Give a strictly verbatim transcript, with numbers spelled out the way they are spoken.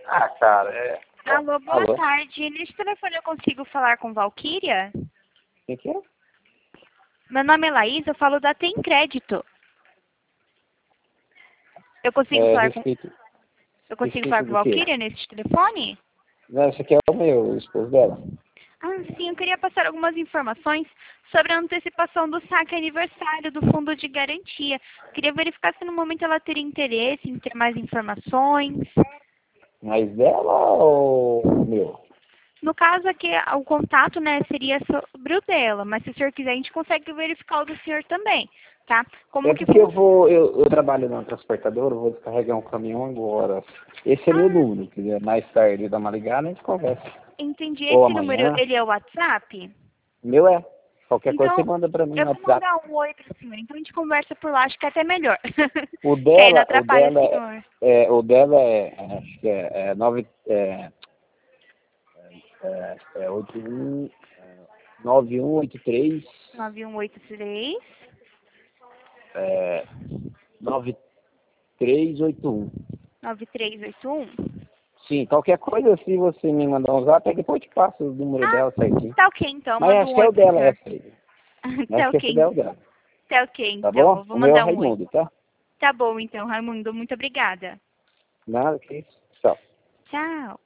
Ah, cara, é... Alô, boa Alô? tarde. Neste telefone eu consigo falar com Valquíria? Quem que é? Meu nome é Laís, eu falo da Tem Crédito. Eu consigo É, falar com, respeito, eu consigo falar respeito com do quê? Valquíria neste telefone? Não, esse aqui é o meu, o esposo dela. Ah, sim, eu queria passar algumas informações sobre a antecipação do saque aniversário do fundo de garantia. Queria verificar se no momento ela teria interesse em ter mais informações. Mas dela ou o meu? No caso aqui, o contato, né, seria sobre o dela, mas se o senhor quiser, a gente consegue verificar o do senhor também, tá? É Como que porque eu funciona? vou, eu, eu trabalho na transportadora, eu vou descarregar um caminhão agora. Esse é meu Ah, número, quiser mais tarde dar uma ligada, a gente conversa. entendi. Ou Esse número, amanhã. ele é o WhatsApp? O meu é. Qualquer coisa você Então, manda pra mim eu no vou WhatsApp. mandar um oi pro senhor. Então a gente conversa por lá, acho que é até melhor. O Que aí não dela, o atrapalha o dela é, senhor. é o dela é, acho que é, é nove, é, é, é oito um, é, nove um oito três, nove um oito três, é, nove três oito um. nove três oito um. Sim, qualquer coisa, se você me mandar um zap, aí depois eu te passo o número Ah, dela certinho. tá ok então. Mas Manda acho um que é oi o pro dela senhor. essa aí. Tá Acho que esse ok. é o dela. Tá ok Tá então. bom? Eu vou O meu é mandar um oi. Raimundo, tá? Tá bom então, Raimundo. Muito obrigada. Nada que isso. Tchau. Tchau.